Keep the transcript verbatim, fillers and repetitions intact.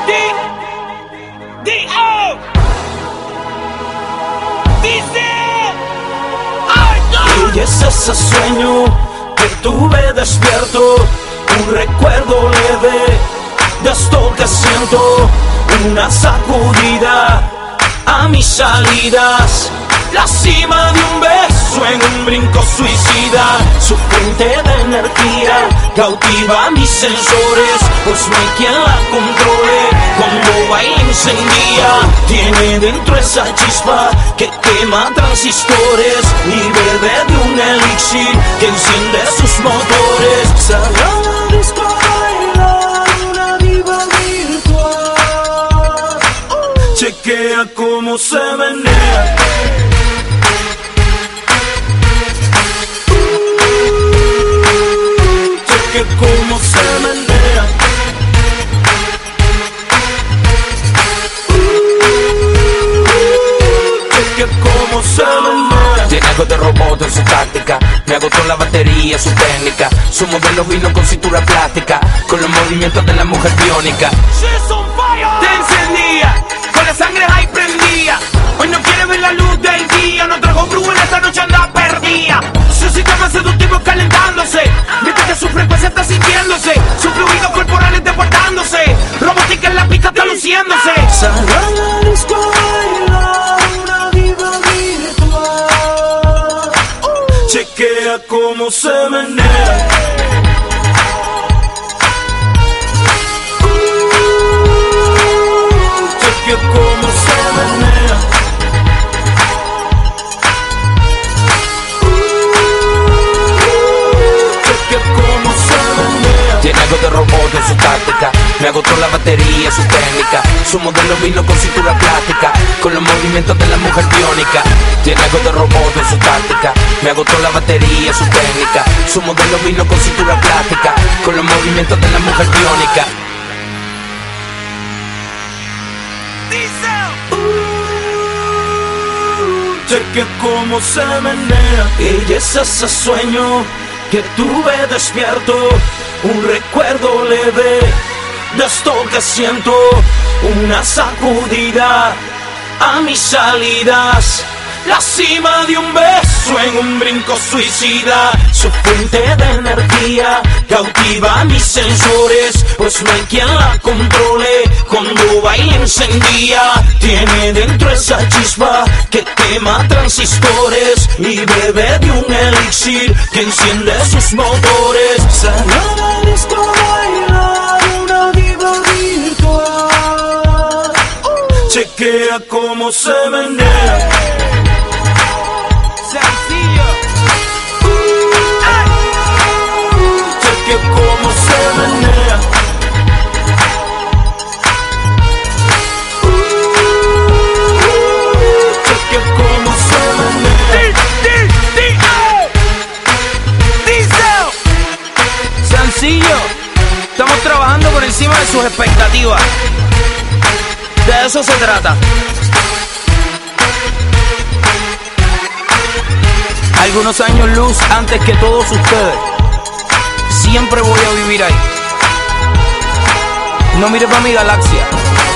D O Dice Ay, no. Y es ese sueño que tuve despierto, un recuerdo leve de esto que siento, una sacudida a mis salidas, la cima de un beso en un brinco suicida, su fuente de energía cautiva mis sensores, pues no hay quien la controle, cuando baila incendia, tiene dentro esa chispa que quema transistores y bebe de un elixir que enciende sus motores. Salió a la disco a bailar una diva virtual, chequea cómo se menea. Que como se menea, uh, que como se menea. Tiene algo de robot en su táctica, me agotó la batería, su técnica. Su modelo vino con cintura plástica, con los movimientos de la mujer biónica. She's on fire. Te encendía, con la sangre ahí prendía. Hoy no quiere ver la luz del día, no trajo brujo en esta noche anda perdida. Su sistema seductivo calentándose, mientras que su frecuencia está sintiéndose, sus fluidos corporales desbordándose, robótica en la pista está luciéndose. Salió a la disco a bailar una diva virtual, uh, chequea cómo se menea. Uh, chequea cómo se menea. Tiene algo de robot en su táctica, me agotó la batería, su técnica. Su modelo vino con cintura plástica, con los movimientos de la mujer biónica. Tiene algo de robot en su táctica, me agotó la batería, su técnica. Su modelo vino con cintura plástica, con los movimientos de la mujer biónica. Uh, cheque cómo se menea. Y es ese sueño que tuve despierto, un recuerdo leve de esto que siento, una sacudida a mis salidas, la cima de un beso en un brinco suicida, su fuente de energía cautiva mis sensores, pues no hay quien la controle, cuando baila encendía, tiene dentro esa chispa que quema transistores y bebe de un elixir que enciende sus motores. Salió a la disco a bailar una diva virtual, uh, chequea cómo se menea. Sencillo. Uh, chequea cómo se menea. Sencillo, estamos trabajando por encima de sus expectativas. De eso se trata. Algunos años luz antes que todos ustedes. Siempre voy a vivir ahí. No mires para mi galaxia.